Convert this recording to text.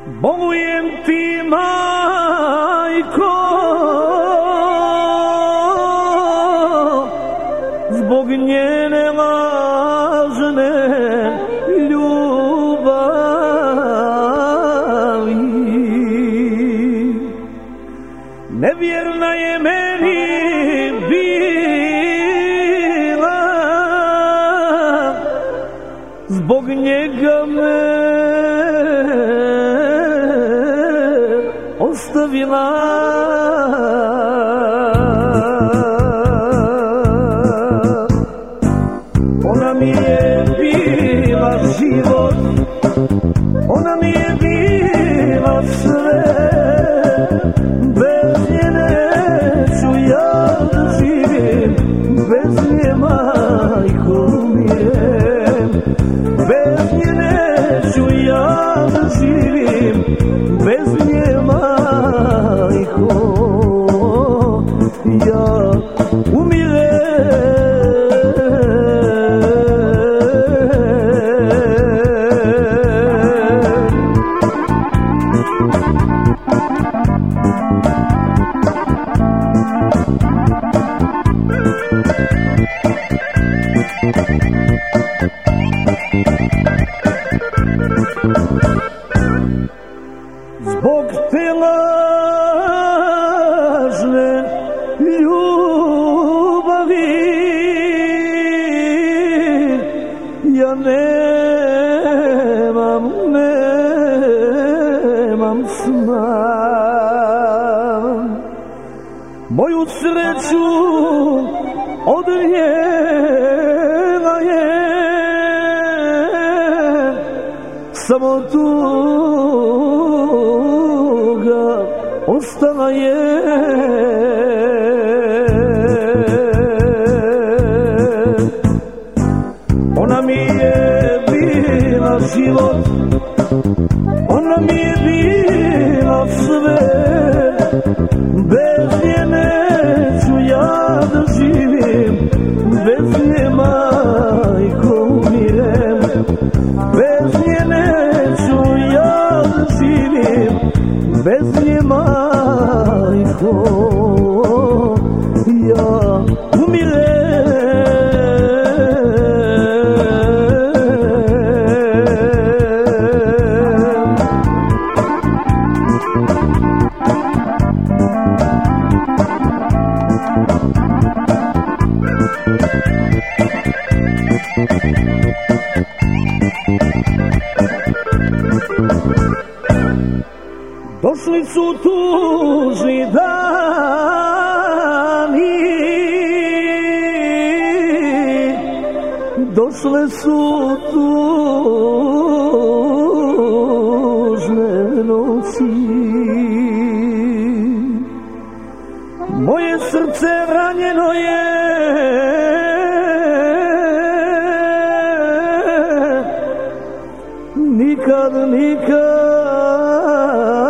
Bogujem ti, majko, zbog njene lažne ljubavi. Nevjerna je meni bila, zbog njega me ostavila. Ona mi je bila život, ona mi je bila sve, bez nje neću ja da živim, bez nje, majko, umirem, bez nje neću ja da živim, bez nje, majko, ja umirem. Zbog te lažne ljubavi ja nemam sna. Moju sreću odnijela je samo tuga, ostala je. Ona mi je bila život, ona mi je bila sve, bez nje neću ja da živim, bez nje, majko, umirem, bez nje neću ja da živim, bez nje, majko, ja umirem. Došli su tužni dani, došle su tužne noći. Moje srce ranjeno je, nikad